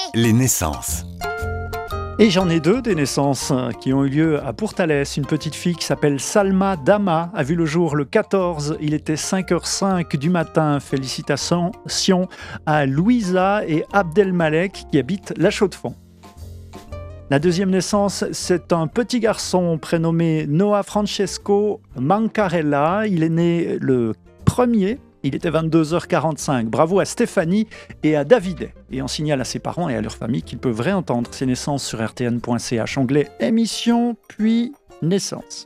Les naissances. Et j'en ai deux des naissances qui ont eu lieu à Pourtalès. Une petite fille qui s'appelle Salma Dama a vu le jour le 14. Il était 5h05 du matin. Félicitations à Louisa et Abdelmalek qui habitent La Chaux-de-Fonds. La deuxième naissance, c'est un petit garçon prénommé Noah Francesco Mancarella. Il est né le 1er. Il était 22h45. Bravo à Stéphanie et à David. Et on signale à ses parents et à leur famille qu'ils peuvent réentendre ces naissances sur rtn.ch, onglet émission, puis naissance.